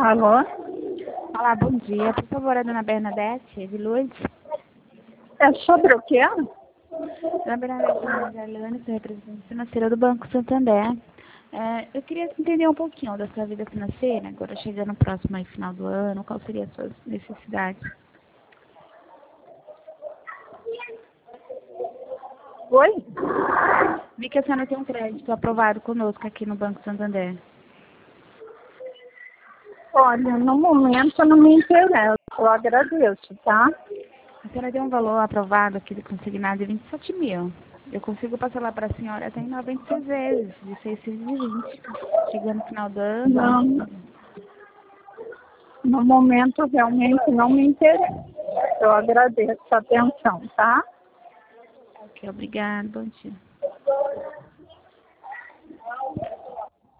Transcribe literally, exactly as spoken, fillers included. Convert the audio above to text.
Alô? Olá, bom dia. Por favor, a dona Bernadette, de Lourdes. É sobre o quê? Dona Bernadette, meu nome é Arlane, sou representante financeira do Banco Santander. É, eu queria entender um pouquinho da sua vida financeira, agora chegando próximo aí, final do ano, qual seria as suas necessidades? Oi? Vi que a senhora tem um crédito aprovado conosco aqui no Banco Santander. Olha, no momento não me interessa, eu agradeço, tá? A senhora tem um valor aprovado aqui do consignado de vinte e sete mil. Eu consigo passar lá para a senhora até em noventa e seis vezes, de seiscentos e vinte. Chegando no final do ano. Não, no momento realmente não me interessa. Eu agradeço a atenção, tá? Ok, obrigada. Bom dia.